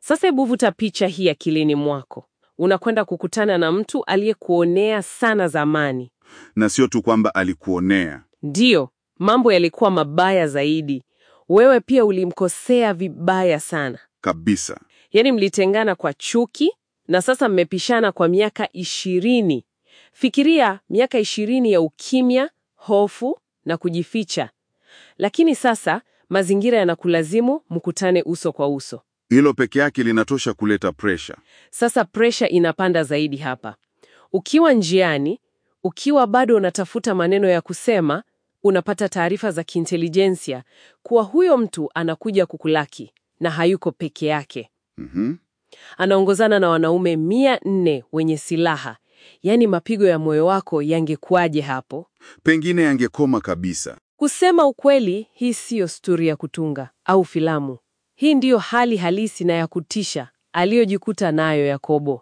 Sasa hebu vuta picha hii akilini mwako. Unakwenda kukutana na mtu aliyekuonea sana zamani. Na sio tu kwamba alikuonea. Ndiyo, mambo yalikuwa mabaya zaidi. Wewe pia ulimkosea vibaya sana. Kabisa. Yaani mlitengana kwa chuki na sasa mmepishana kwa miaka 20. Fikiria miaka 20 ya ukimya, hofu na kujificha. Lakini sasa mazingira yanakulazimu mkutane uso kwa uso. Hilo peke yake linatosha kuleta pressure. Sasa pressure inapanda zaidi hapa. Ukiwa njiani, ukiwa bado unatafuta maneno ya kusema, unapata taarifa za kiintelijensia kuwa huyo mtu anakuja kukulaki na hayuko peke yake. Anaongozana na wanaume 400 wenye silaha. Yaani mapigo ya moyo wako yangekuaje hapo? Pengine yangekoma kabisa. Kusema ukweli, hii siyo stori ya kutunga au filamu. Hii ndiyo hali halisi na ya kutisha aliyojikuta nayo Yakobo.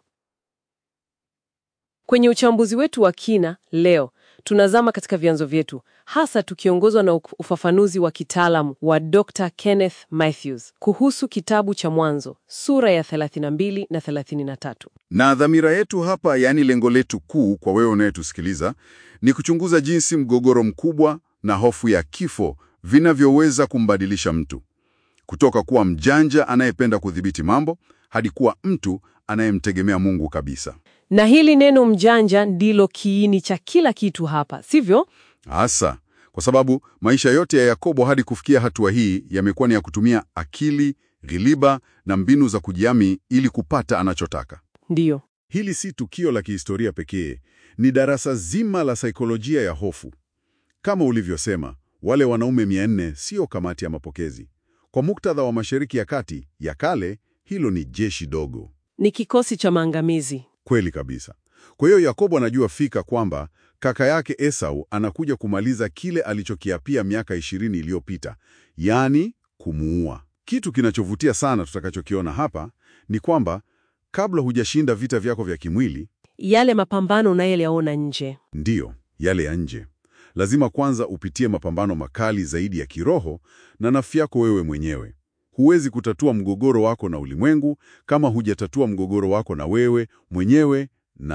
Kwenye uchambuzi wetu wa kina leo, tunazama katika vyanzo vyetu, hasa tukiongozwa na ufafanuzi wa kitaalamu wa Dr. Kenneth Mathews kuhusu kitabu cha Mwanzo, sura ya 32 na 33. Na dhamira yetu hapa, yani lengo letu kuu kwa wewe unayetusikiliza, ni kuchunguza jinsi mgogoro mkubwa na hofu ya kifo vinavyoweza kumbadilisha mtu. Kutoka kuwa mjanja anayependa kudhibiti mambo, hadi kuwa mtu anayemtegemea Mungu kabisa. Na hili neno mjanja ndilo kiini cha kila kitu hapa, sivyo? Hasa, kwa sababu maisha yote ya Yakobo hadi kufikia hatua hii yamekuwa ni ya kutumia akili, ghiliba na mbinu za kujiami ili kupata anachotaka. Ndiyo. Hili si tukio la kihistoria pekee, ni darasa zima la saikolojia ya hofu. Kama ulivyosema, wale wanaume 400 sio kamati ya mapokezi. Kwa muktadha wa Mashariki ya Kati ya kale, hilo ni jeshi dogo. Ni kikosi cha maangamizi. Kweli kabisa. Kwa hiyo Yakobo anajua fika kwamba kaka yake Esau anakuja kumaliza kile alichokiapia miaka 20 iliyopita, yaani kumuua. Kitu kinachovutia sana tutakachokiona hapa ni kwamba kabla hujashinda vita vyako vya kimwili, yale mapambano unayoyaona nje, ndiyo, yale ya nje, lazima kwanza upitie mapambano makali zaidi ya kiroho na nafsi yako wewe mwenyewe. Huwezi kutatua mgogoro wako na ulimwengu kama hujatatua mgogoro wako na wewe mwenyewe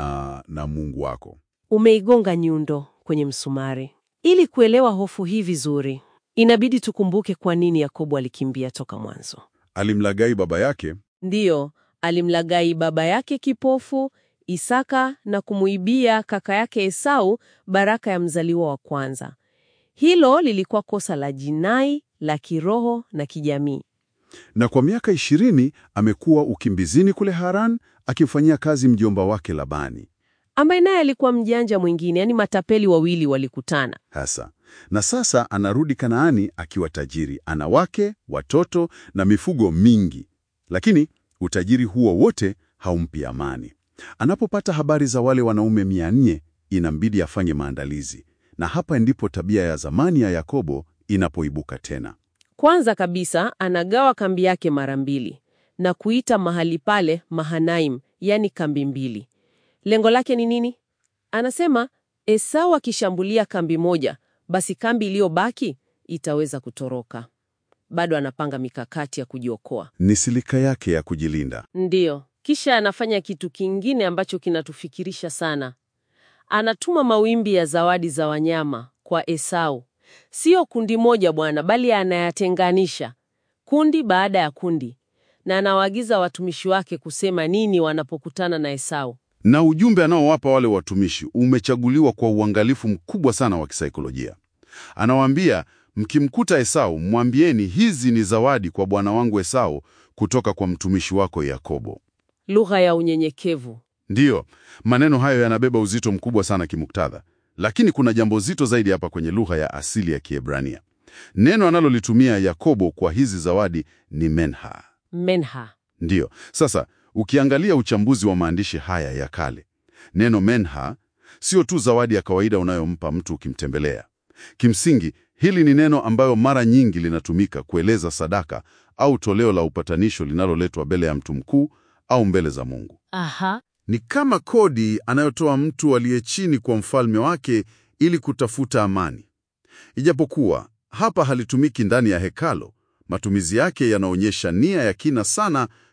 na Mungu wako. Umeigonga nyundo kwenye msumari. Ili kuelewa hofu hii vizuri, inabidi tukumbuke kwa nini Yakobo alikimbia toka mwanzo. Alimlaghai baba yake. Ndiyo, alimlaghai baba yake kipofu Isaka na kumuibia kaka yake Esau baraka ya mzaliwa wa kwanza. Hilo lilikuwa kosa la jinai, la kiroho na kijamii. Na kwa miaka 20 amekuwa ukimbizini kule Haran akimfanyia kazi mjomba wake Labani, ambaye naye alikuwa mjanja mwingine, yani matapeli wawili walikutana. Hasa. Na sasa anarudi Kanaani akiwa tajiri, ana wake, watoto na mifugo mingi. Lakini utajiri huo wote haumpi amani. Anapopata habari za wale wanaume 400, inambidi afanye maandalizi. Na hapa ndipo tabia ya zamani ya Yakobo inapoibuka tena. Kwanza kabisa anagawa kambi yake mara 2 na kuita mahali pale Mahanaim, yani kambi 2. Lengo lake ni nini? Anasema Esau akishambulia kambi moja, basi kambi iliyobaki itaweza kutoroka. Bado anapanga mikakati ya kujiokoa. Ni silika yake ya kujilinda. Ndiyo. Kisha anafanya kitu kingine ambacho kinatufikirisha sana. Anatuma mawimbi ya zawadi za wanyama kwa Esau. Sio kundi moja bwana, bali anayatenganisha kundi baada ya kundi, na anawaagiza watumishi wake kusema nini wanapokutana na Esau. Na ujumbe anaowapa wale watumishi umechaguliwa kwa uangalifu mkubwa sana wa kisaikolojia. Anawaambia, mkimkuta Esau, mwambieni hizi ni zawadi kwa bwana wangu Esau kutoka kwa mtumishi wako Yakobo. Lugha ya unyenyekevu. Ndiyo, maneno hayo yanabeba uzito mkubwa sana kimuktadha. Lakini kuna jambo zito zaidi hapa kwenye lugha ya asili ya Kiebrania. Neno analolitumia Yakobo kwa hizi zawadi ni menha. Menha. Ndiyo. Sasa, ukiangalia uchambuzi wa maandishi haya ya kale, neno menha sio tu zawadi ya kawaida unayompa mtu ukimtembelea. Kimsingi, hili ni neno ambayo mara nyingi linatumika kueleza sadaka au toleo la upatanisho linaloletwa mbele ya mtu mkuu au mbele za Mungu. Aha. Ni kama kodi anayotoa mtu aliye chini kwa mfalme wake ili kutafuta amani. Ijapokuwa hapa halitumiki ndani ya hekalo, matumizi yake yanaonyesha nia ya kina sana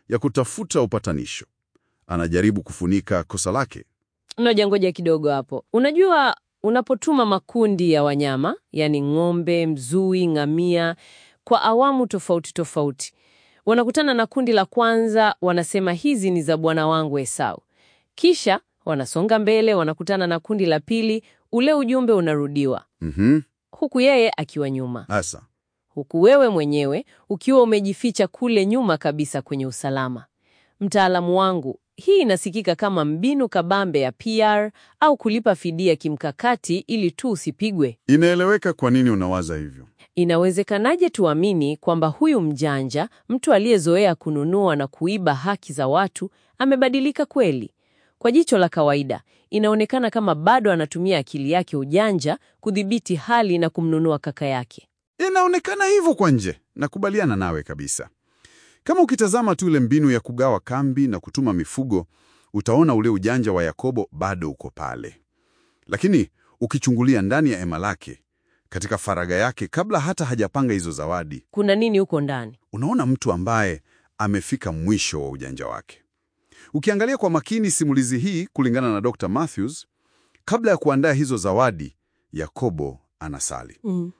ya kutafuta upatanisho. Anajaribu kufunika kosa lake. Ngoja kidogo hapo. Unajua, unapotuma makundi ya wanyama, yani ng'ombe, mzui, ngamia, kwa awamu tofauti tofauti, wanakutana na kundi la kwanza, wanasema hizi ni za bwana wangu Esau. Kisha wanasonga mbele, wanakutana na kundi la pili, ule ujumbe unarudiwa. Huku yeye akiwa nyuma. Asa. Huku wewe mwenyewe ukiwa umejificha kule nyuma kabisa kwenye usalama. Mtaalamu wangu, hii inasikika kama mbinu kabambe ya PR au kulipa fidia kimkakati ili tu usipigwe. Inaeleweka kwa nini unawaza hivyo. Inawezekanaje tuamini kwamba huyu mjanja, mtu aliyezoea kununua na kuiba haki za watu, amebadilika kweli? Kwa jicho la kawaida, inaonekana kama bado anatumia akili yake ujanja kudhibiti hali na kumnunua kaka yake. Inaonekana hivyo kwa nje, nakubaliana nawe kabisa. Kama ukitazama tu ile mbinu ya kugawa kambi na kutuma mifugo, utaona ule ujanja wa Yakobo bado uko pale. Lakini ukichungulia ndani ya hema lake, katika faraga yake kabla hata hajapanga hizo zawadi, kuna nini huko ndani? Unaona mtu ambaye amefika mwisho wa ujanja wake. Ukiangalia kwa makini simulizi hii kulingana na Dr. Matthews, kabla ya kuandaa hizo zawadi, Yakobo anasali.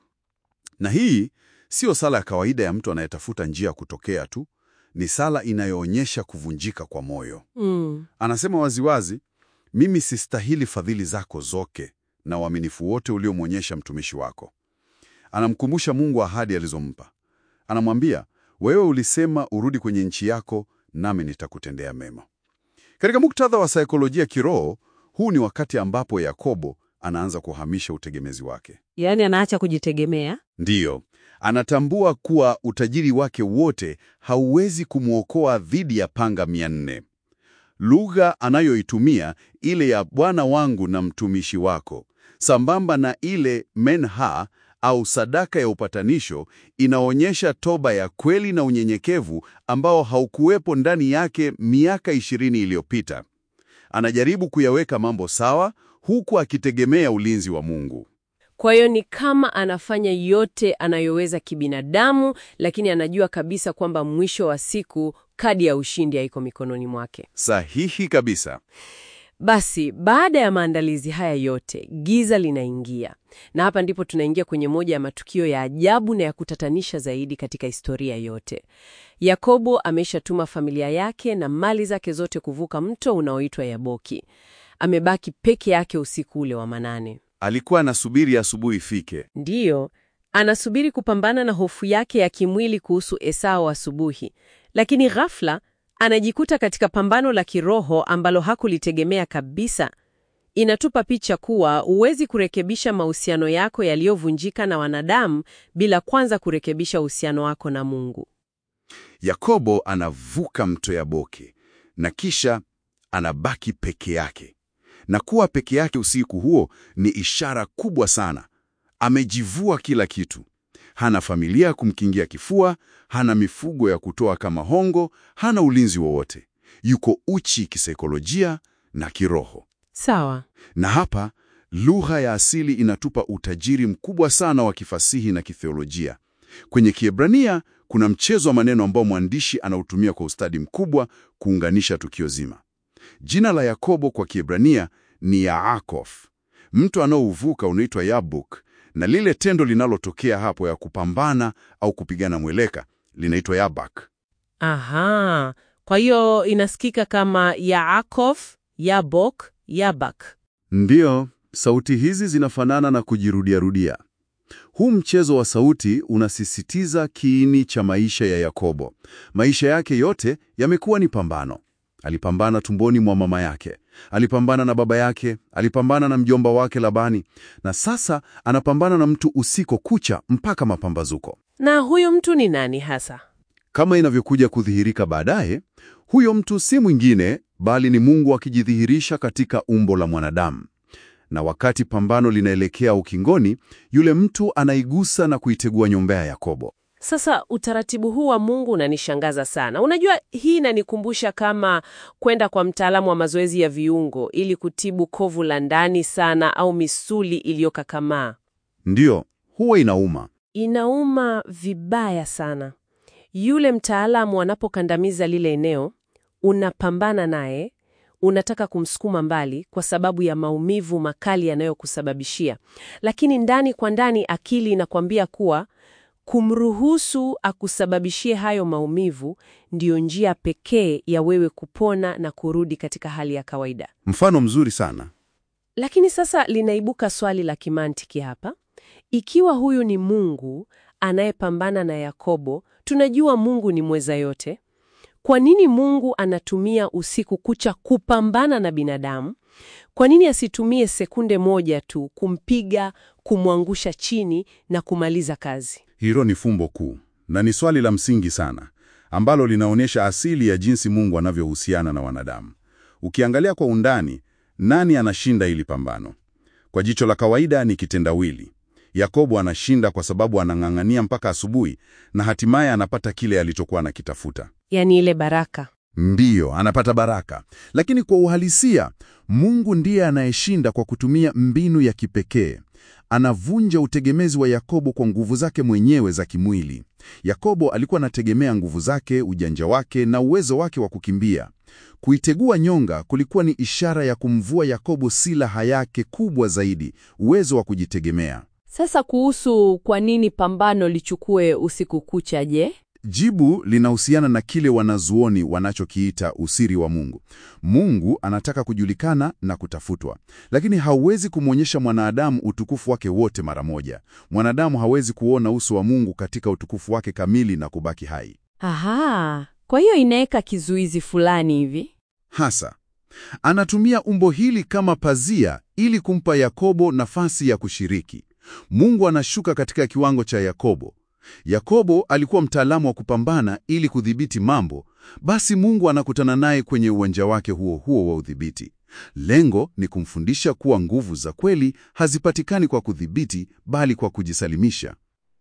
Na hii sio sala ya kawaida ya mtu anayetafuta njia ya kutokea tu, ni sala inayoonyesha kuvunjika kwa moyo. Anasema waziwazi, mimi sistahili fadhili zako zote na uaminifu wote uliomwonyesha mtumishi wako. Anamkumbusha Mungu ahadi alizompa. Anamwambia, wewe ulisema urudi kwenye nchi yako nami nitakutendea mema. Katika muktadha wa saikolojia kiroho, huu ni wakati ambapo Yakobo anaanza kuhamisha utegemezi wake. Yaani anaacha kujitegemea? Ndiyo, anatambua kuwa utajiri wake wote hauwezi kumwokoa dhidi ya panga 400. Lugha anayoitumia ile ya bwana wangu na mtumishi wako, sambamba na ile menha au sadaka ya upatanisho, inaonyesha toba ya kweli na unyenyekevu ambao haukuwepo ndani yake miaka 20 iliyopita. Anajaribu kuyaweka mambo sawa huku akitegemea ulinzi wa Mungu. Kwa hiyo ni kama anafanya yote anayoweza kibinadamu, lakini anajua kabisa kwamba mwisho wa siku kadi ya ushindi haiko mikononi mwake. Sahihi kabisa. Basi, baada ya maandalizi haya yote, giza linaingia. Na hapa ndipo tunaingia kwenye moja ya matukio ya ajabu na ya kutatanisha zaidi katika historia yote. Yakobo ameshatuma familia yake na mali zake zote kuvuka mto unaoitwa Yaboki. Amebaki peke yake usiku ule wa manane. Alikuwa anasubiri asubuhi ifike. Ndiyo, anasubiri kupambana na hofu yake ya kimwili kuhusu Esau asubuhi. Lakini ghafla anajikuta katika pambano la kiroho ambalo hakulitegemea kabisa. Inatupa picha kuwa huwezi kurekebisha mahusiano yako yaliyovunjika na wanadamu bila kwanza kurekebisha uhusiano wako na Mungu. Yakobo anavuka mto Yaboki na kisha anabaki peke yake. Na kuwa peke yake usiku huo ni ishara kubwa sana. Amejivua kila kitu. Hana familia kumkingia kifua, hana mifugo ya kutoa kama hongo, hana ulinzi wowote. Yuko uchi kisaikolojia na kiroho. Sawa. Na hapa lugha ya asili inatupa utajiri mkubwa sana wa kifasihi na kitheolojia. Kwenye Kiebrania kuna mchezo wa maneno ambao mwandishi anautumia kwa ustadi mkubwa kuunganisha tukio zima. Jina la Yakobo kwa Kiebrania ni Yaakov. Mto anaouvuka unaitwa Yabuk, na lile tendo linalotokea hapo ya kupambana au kupigana mweleka linaitwa Yabak. Aha, kwa hiyo inasikika kama Yaakov, Yabok, Yabak. Ndiyo, sauti hizi zinafanana na kujirudiarudia. Huu mchezo wa sauti unasisitiza kiini cha maisha ya Yakobo. Maisha yake yote yamekuwa ni pambano. Alipambana tumboni mwa mama yake, alipambana na baba yake, alipambana na mjomba wake Labani, na sasa anapambana na mtu usiku kucha mpaka mapambazuko. Na huyo mtu ni nani hasa? Kama inavyokuja kudhihirika baadaye, huyo mtu si mwingine bali ni Mungu akijidhihirisha katika umbo la mwanadamu. Na wakati pambano linaelekea ukingoni, yule mtu anaigusa na kuitegua nyumba ya Yakobo. Sasa utaratibu huu wa Mungu unanishangaza sana. Unajua, hii inanikumbusha kama kwenda kwa mtaalamu wa mazoezi ya viungo ili kutibu kovu la ndani sana au misuli iliyokakamaa. Ndiyo, huwa inauma. Inauma vibaya sana. Yule mtaalamu anapokandamiza lile eneo, unapambana naye, unataka kumsukuma mbali kwa sababu ya maumivu makali yanayokusababishia. Lakini ndani kwa ndani akili inakwambia kuwa kumruhusu akusababishie hayo maumivu ndiyo njia pekee ya wewe kupona na kurudi katika hali ya kawaida. Mfano mzuri sana. Lakini sasa linaibuka swali la kimantiki hapa. Ikiwa huyu ni Mungu anayepambana na Yakobo, tunajua Mungu ni mweza yote. Kwa nini Mungu anatumia usiku kucha kupambana na binadamu? Kwa nini asitumie sekunde moja tu kumpiga, kumwangusha chini na kumaliza kazi? Hilo ni fumbo kuu na ni swali la msingi sana ambalo linaonyesha asili ya jinsi Mungu anavyohusiana na wanadamu. Ukiangalia kwa undani, nani anashinda hili pambano? Kwa jicho la kawaida ni kitendawili. Yakobo anashinda kwa sababu anang'ang'ania mpaka asubuhi na hatimaye anapata kile alichokuwa anakitafuta. Yaani ile baraka. Ndiyo, anapata baraka. Lakini kwa uhalisia, Mungu ndiye anayeshinda kwa kutumia mbinu ya kipekee. Anavunja utegemezi wa Yakobo kwa nguvu zake mwenyewe za kimwili. Yakobo alikuwa anategemea nguvu zake, ujanja wake na uwezo wake wa kukimbia. Kuitegua nyonga kulikuwa ni ishara ya kumvua Yakobo silaha yake kubwa zaidi, uwezo wa kujitegemea. Sasa kuhusu kwa nini pambano lichukue usiku kucha, je? Jibu linahusiana na kile wanazuoni wanachokiita usiri wa Mungu. Mungu anataka kujulikana na kutafutwa, lakini hauwezi kumwonyesha mwanadamu utukufu wake wote mara moja. Mwanadamu hawezi kuona uso wa Mungu katika utukufu wake kamili na kubaki hai. Aha, kwa hiyo inaweka kizuizi fulani hivi. Hasa, anatumia umbo hili kama pazia ili kumpa Yakobo nafasi ya kushiriki. Mungu anashuka katika kiwango cha Yakobo. Yakobo alikuwa mtaalamu wa kupambana ili kudhibiti mambo, basi Mungu anakutana naye kwenye uwanja wake huo huo wa udhibiti. Lengo ni kumfundisha kuwa nguvu za kweli hazipatikani kwa kudhibiti, bali kwa kujisalimisha.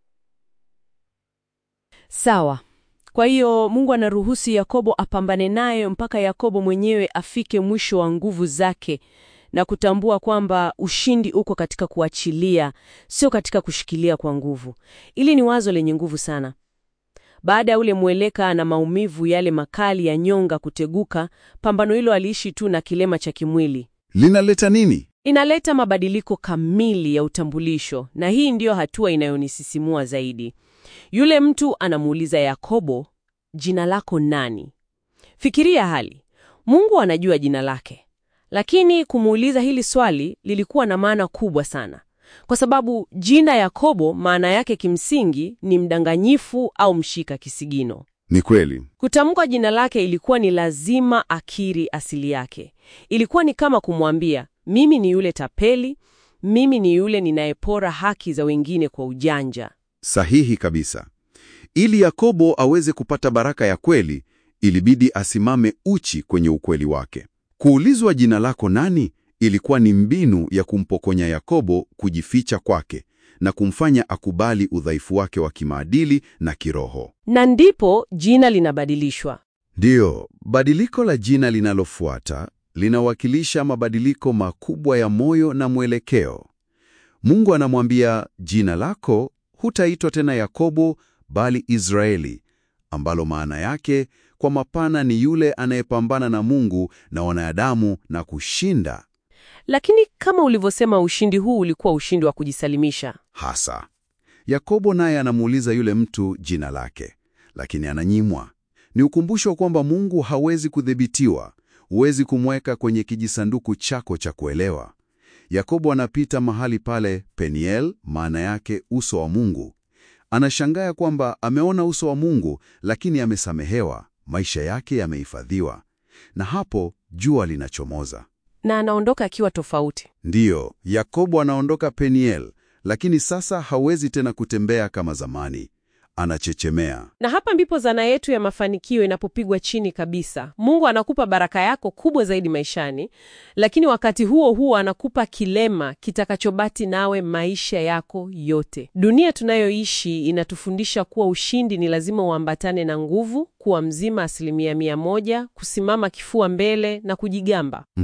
Sawa. Kwa hiyo Mungu anaruhusu Yakobo apambane naye mpaka Yakobo mwenyewe afike mwisho wa nguvu zake na kutambua kwamba ushindi uko katika kuachilia, sio katika kushikilia kwa nguvu. Ili ni wazo lenye nguvu sana. Baada ya ule mweleka na maumivu yale makali ya nyonga kuteguka, pambano hilo aliishi tu na kilema cha kimwili. Linaleta nini? Inaleta mabadiliko kamili ya utambulisho, na hii ndiyo hatua inayonisisimua zaidi. Yule mtu anamuuliza Yakobo, jina lako nani? Fikiria hali. Mungu anajua jina lake. Lakini kumuuliza hili swali lilikuwa na maana kubwa sana. Kwa sababu jina Yakobo maana yake kimsingi ni mdanganyifu au mshika kisigino. Ni kweli. Kutamka jina lake ilikuwa ni lazima akiri asili yake. Ilikuwa ni kama kumwambia, mimi ni yule tapeli, mimi ni yule ninayepora haki za wengine kwa ujanja. Sahihi kabisa. Ili Yakobo aweze kupata baraka ya kweli, ilibidi asimame uchi kwenye ukweli wake. Kuulizwa jina lako nani ilikuwa ni mbinu ya kumpokonya Yakobo kujificha kwake na kumfanya akubali udhaifu wake wa kimaadili na kiroho. Na ndipo jina linabadilishwa. Ndiyo, badiliko la jina linalofuata linawakilisha mabadiliko makubwa ya moyo na mwelekeo. Mungu anamwambia, jina lako hutaitwa tena Yakobo bali Israeli, ambalo maana yake kwa mapana ni yule anayepambana na Mungu na wanadamu na kushinda. Lakini kama ulivyosema, ushindi huu ulikuwa ushindi wa kujisalimisha. Hasa, Yakobo naye anamuuliza yule mtu jina lake, lakini ananyimwa. Ni ukumbusho kwamba Mungu hawezi kudhibitiwa, huwezi kumweka kwenye kijisanduku chako cha kuelewa. Yakobo anapita mahali pale Peniel, maana yake uso wa Mungu. Anashangaa kwamba ameona uso wa Mungu, lakini amesamehewa, maisha yake yamehifadhiwa. Na hapo jua linachomoza. Na anaondoka akiwa tofauti. Ndiyo, Yakobo anaondoka Peniel, lakini sasa hawezi tena kutembea kama zamani. Anachechemea. Na hapa ndipo zana yetu ya mafanikio inapopigwa chini kabisa. Mungu anakupa baraka yako kubwa zaidi maishani, lakini wakati huo huo anakupa kilema kitakachobati nawe maisha yako yote. Dunia tunayoishi inatufundisha kuwa ushindi ni lazima uambatane na nguvu, kuwa mzima 100%, kusimama kifua mbele na kujigamba.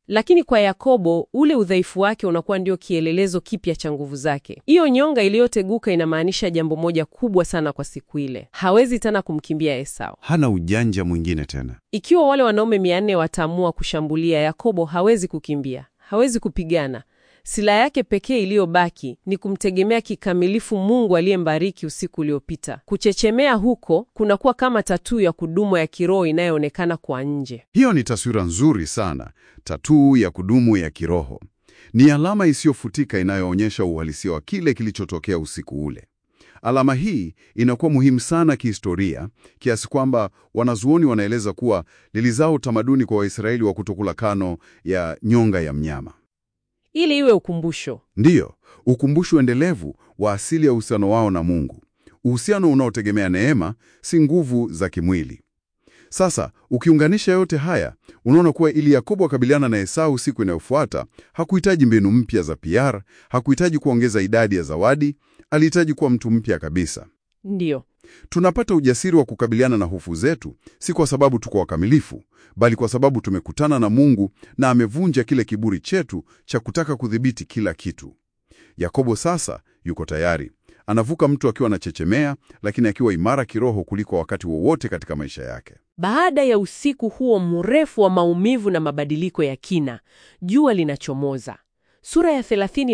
Lakini kwa Yakobo, ule udhaifu wake unakuwa ndio kielelezo kipya cha nguvu zake. Hiyo nyonga iliyoteguka inamaanisha jambo moja kubwa sana kwa siku ile. Hawezi tena kumkimbia Esau. Hana ujanja mwingine tena. Ikiwa wale wanaume 400 wataamua kushambulia, Yakobo hawezi kukimbia, hawezi kupigana. Silaha yake pekee iliyobaki ni kumtegemea kikamilifu Mungu aliyembariki usiku uliopita. Kuchechemea huko kunakuwa kama tatuu ya kudumu ya kiroho inayoonekana kwa nje. Hiyo ni taswira nzuri sana, tatuu ya kudumu ya kiroho. Ni alama isiyofutika inayoonyesha uhalisia wa kile kilichotokea usiku ule. Alama hii inakuwa muhimu sana kihistoria, kiasi kwamba wanazuoni wanaeleza kuwa lilizaa utamaduni kwa Waisraeli wa kutokula kano ya nyonga ya mnyama. Ili iwe ukumbusho. Ndiyo, ukumbusho endelevu wa asili ya uhusiano wao na Mungu. Uhusiano unaotegemea neema, si nguvu za kimwili. Sasa, ukiunganisha yote haya, unaona kuwa ili Yakobo akabiliana na Esau siku inayofuata, hakuhitaji mbinu mpya za PR, hakuhitaji kuongeza idadi ya zawadi, alihitaji kuwa mtu mpya kabisa. Ndiyo. Tunapata ujasiri wa kukabiliana na hofu zetu, si kwa sababu tuko wakamilifu, bali kwa sababu tumekutana na Mungu na amevunja kile kiburi chetu cha kutaka kudhibiti kila kitu. Yakobo sasa yuko tayari. Anavuka mtu akiwa anachechemea, lakini akiwa imara kiroho kuliko wakati wowote katika maisha yake. Baada ya usiku huo mrefu wa maumivu na mabadiliko ya kina, jua linachomoza. Sura ya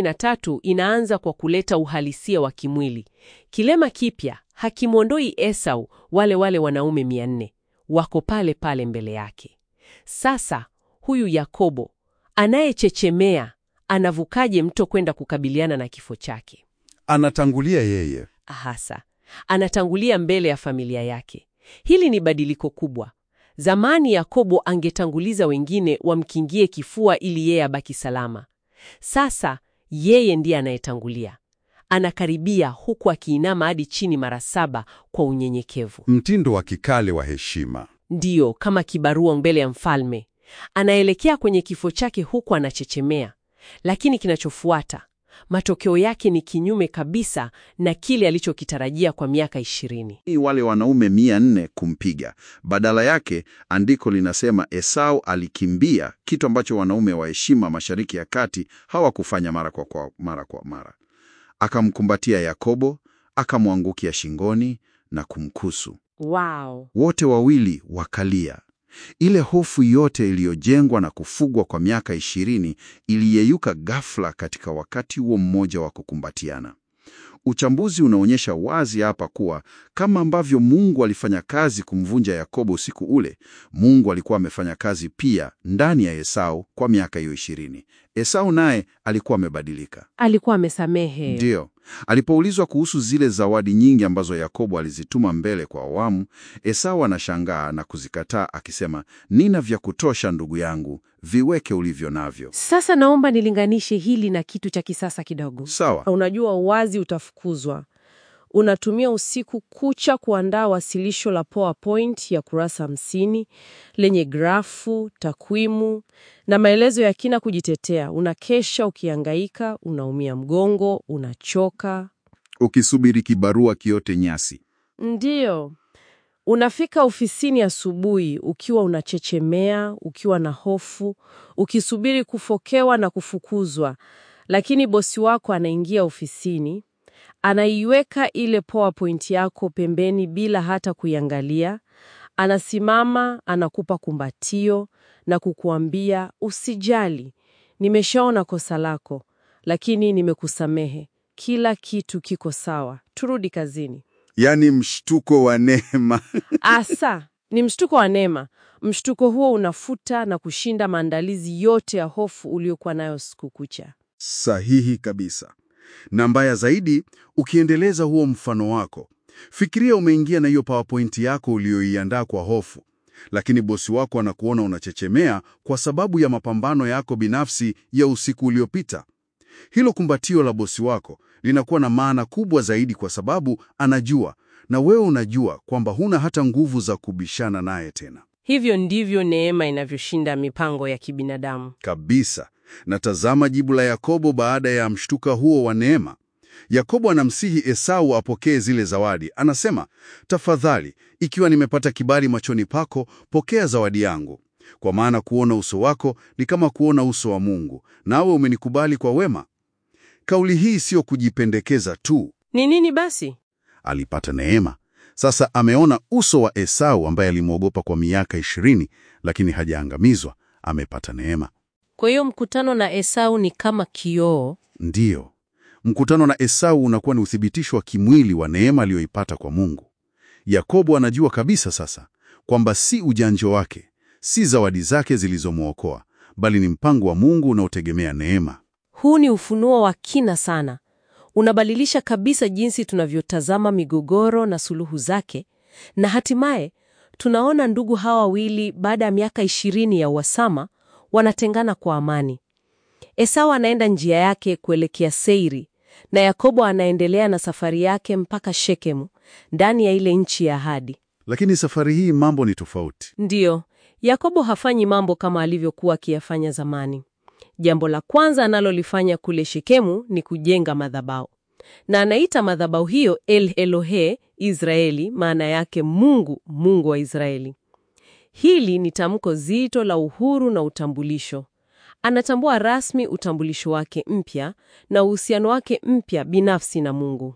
33 inaanza kwa kuleta uhalisia wa kimwili. Kilema kipya hakimwondoi Esau, wale wanaume 400 wako pale pale mbele yake. Sasa huyu Yakobo anayechechemea anavukaje mto kwenda kukabiliana na kifo chake? Anatangulia yeye. Hasa, anatangulia mbele ya familia yake. Hili ni badiliko kubwa. Zamani Yakobo angetanguliza wengine wamkingie kifua ili yeye abaki salama. Sasa yeye ndiye anayetangulia. Anakaribia huku akiinama hadi chini mara 7 kwa unyenyekevu. Mtindo wa kikale wa heshima. Ndiyo, kama kibarua mbele ya mfalme. Anaelekea kwenye kifo chake huku anachechemea. Lakini kinachofuata, matokeo yake ni kinyume kabisa na kile alichokitarajia kwa miaka 20. Wale wanaume 400 kumpiga. Badala yake, andiko linasema Esau alikimbia, kitu ambacho wanaume wa heshima Mashariki ya Kati hawakufanya mara kwa mara. Akamkumbatia Yakobo, akamwangukia shingoni na kumkusu. Wow. Wote wawili wakalia. Ile hofu yote iliyojengwa na kufugwa kwa miaka 20 iliyeyuka ghafla katika wakati huo mmoja wa kukumbatiana. Uchambuzi unaonyesha wazi hapa kuwa kama ambavyo Mungu alifanya kazi kumvunja Yakobo usiku ule, Mungu alikuwa amefanya kazi pia ndani ya Esau kwa miaka hiyo 20. Esau naye alikuwa amebadilika. Alikuwa amesamehe. Ndiyo. Alipoulizwa kuhusu zile zawadi nyingi ambazo Yakobo alizituma mbele kwa awamu, Esau anashangaa na kuzikataa akisema, "Nina vya kutosha ndugu yangu, viweke ulivyo navyo." Sasa naomba nilinganishe hili na kitu cha kisasa kidogo. Sawa. Unajua uwazi utafukuzwa. Unatumia usiku kucha kuandaa wasilisho la PowerPoint ya kurasa 50 lenye grafu, takwimu na maelezo ya kina kujitetea. Unakesha ukihangaika, unaumia mgongo, unachoka. Ukisubiri kibarua kiote nyasi. Ndiyo. Unafika ofisini asubuhi ukiwa unachechemea, ukiwa na hofu, ukisubiri kufokewa na kufukuzwa. Lakini bosi wako anaingia ofisini, anaiweka ile PowerPoint yako pembeni bila hata kuiangalia, anasimama, anakupa kumbatio na kukuambia, "Usijali, nimeshaona kosa lako, lakini nimekusamehe. Kila kitu kiko sawa. Turudi kazini." Yaani mshtuko wa neema. Asa, ni mshtuko wa neema. Mshtuko huo unafuta na kushinda maandalizi yote ya hofu uliokuwa nayo siku kucha. Sahihi kabisa. Na mbaya zaidi, ukiendeleza huo mfano wako, fikiria umeingia na hiyo PowerPoint yako uliyoiandaa kwa hofu, lakini bosi wako anakuona unachechemea kwa sababu ya mapambano yako binafsi ya usiku uliopita. Hilo kumbatio la bosi wako linakuwa na maana kubwa zaidi kwa sababu anajua, na wewe unajua kwamba huna hata nguvu za kubishana naye tena. Hivyo ndivyo neema inavyoshinda mipango ya kibinadamu. Kabisa. Na tazama jibu la Yakobo baada ya mshtuka huo wa neema. Yakobo anamsihi Esau apokee zile zawadi. Anasema, "Tafadhali, ikiwa nimepata kibali machoni pako, pokea zawadi yangu." Kwa maana kuona uso wako ni kama kuona uso wa Mungu, nawe umenikubali kwa wema. Kauli hii sio kujipendekeza tu. Ni nini basi? Alipata neema. Sasa ameona uso wa Esau ambaye alimwogopa kwa miaka 20, lakini hajaangamizwa. Amepata neema. Kwa hiyo mkutano na Esau ni kama kioo. Ndiyo. Mkutano na Esau unakuwa ni uthibitisho wa kimwili wa neema aliyoipata kwa Mungu. Yakobo anajua kabisa sasa kwamba si ujanja wake, si zawadi zake zilizomwokoa, bali ni mpango wa Mungu unaotegemea neema. Huu ni ufunuo wa kina sana. Unabadilisha kabisa jinsi tunavyotazama migogoro na suluhu zake, na hatimaye tunaona ndugu hawa wawili baada ya miaka 20 ya uhasama wanatengana kwa amani. Esau anaenda njia yake kuelekea Seiri na Yakobo anaendelea na safari yake mpaka Shekemu, ndani ya ile nchi ya ahadi. Lakini safari hii mambo ni tofauti. Ndiyo, Yakobo hafanyi mambo kama alivyokuwa akiyafanya zamani. Jambo la kwanza analolifanya kule Shekemu ni kujenga madhabahu. Na anaita madhabahu hiyo El Elohe Israeli, maana yake Mungu, Mungu wa Israeli. Hili ni tamko zito la uhuru na utambulisho. Anatambua rasmi utambulisho wake mpya na uhusiano wake mpya binafsi na Mungu.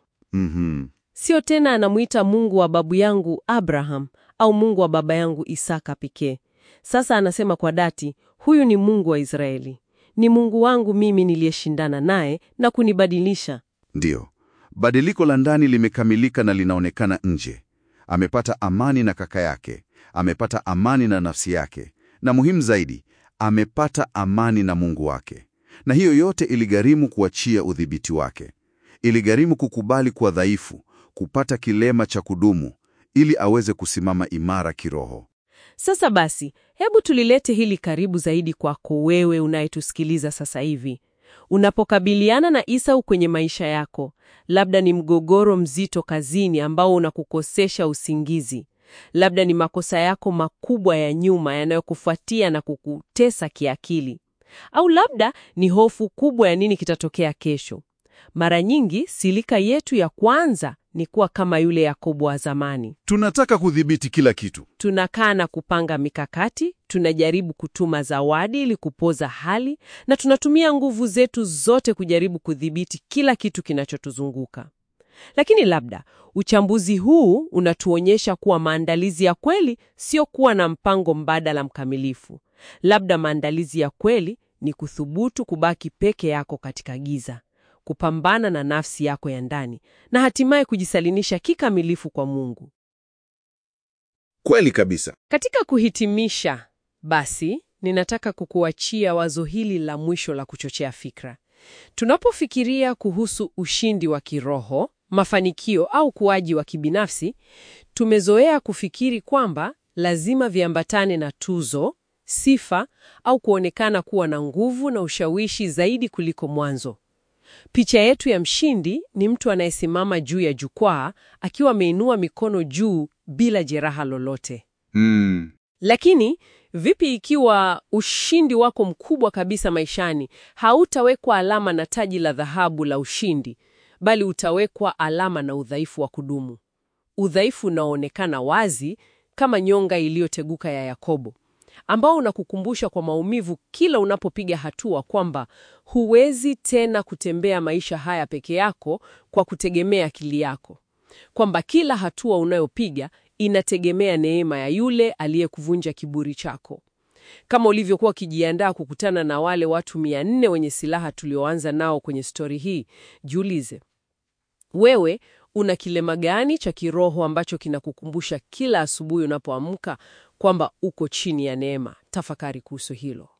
Sio tena anamuita Mungu wa babu yangu Abraham au Mungu wa baba yangu Isaka pekee. Sasa anasema kwa dhati, huyu ni Mungu wa Israeli. Ni Mungu wangu mimi niliyeshindana naye na kunibadilisha. Ndiyo. Badiliko la ndani limekamilika na linaonekana nje. Amepata amani na kaka yake. Amepata amani na nafsi yake. Na muhimu zaidi, amepata amani na Mungu wake. Na hiyo yote iligharimu kuachia udhibiti wake. Iligharimu kukubali kuwa dhaifu, kupata kilema cha kudumu, ili aweze kusimama imara kiroho. Sasa basi, hebu tulilete hili karibu zaidi kwako wewe unayetusikiliza sasa hivi. Unapokabiliana na Esau kwenye maisha yako, labda ni mgogoro mzito kazini ambao unakukosesha usingizi. Labda ni makosa yako makubwa ya nyuma yanayokufuatia na kukutesa kiakili. Au labda ni hofu kubwa ya nini kitatokea kesho. Mara nyingi silika yetu ya kwanza ni kuwa kama yule Yakobo wa zamani. Tunataka kudhibiti kila kitu. Tunakaa na kupanga mikakati, tunajaribu kutuma zawadi ili kupoza hali, na tunatumia nguvu zetu zote kujaribu kudhibiti kila kitu kinachotuzunguka. Lakini labda uchambuzi huu unatuonyesha kuwa maandalizi ya kweli sio kuwa na mpango mbadala mkamilifu. Labda maandalizi ya kweli ni kuthubutu kubaki peke yako katika giza, kupambana na nafsi yako ya ndani, na hatimaye kujisalimisha kikamilifu kwa Mungu. Kweli kabisa. Katika kuhitimisha, basi, ninataka kukuachia wazo hili la mwisho la kuchochea fikra. Tunapofikiria kuhusu ushindi wa kiroho, mafanikio au ukuaji wa kibinafsi, tumezoea kufikiri kwamba lazima viambatane na tuzo, sifa au kuonekana kuwa na nguvu na ushawishi zaidi kuliko mwanzo. Picha yetu ya mshindi ni mtu anayesimama juu ya jukwaa akiwa ameinua mikono juu bila jeraha lolote. Lakini vipi ikiwa ushindi wako mkubwa kabisa maishani hautawekwa alama na taji la dhahabu la ushindi, bali utawekwa alama na udhaifu wa kudumu? Udhaifu unaoonekana wazi kama nyonga iliyoteguka ya Yakobo, ambao unakukumbusha kwa maumivu kila unapopiga hatua kwamba huwezi tena kutembea maisha haya peke yako kwa kutegemea akili yako, kwamba kila hatua unayopiga inategemea neema ya yule aliyekuvunja kiburi chako. Kama ulivyokuwa ukijiandaa kukutana na wale watu 400 wenye silaha tulioanza nao kwenye stori hii, jiulize, wewe una kilema gani cha kiroho ambacho kinakukumbusha kila asubuhi unapoamka kwamba uko chini ya neema? Tafakari kuhusu hilo.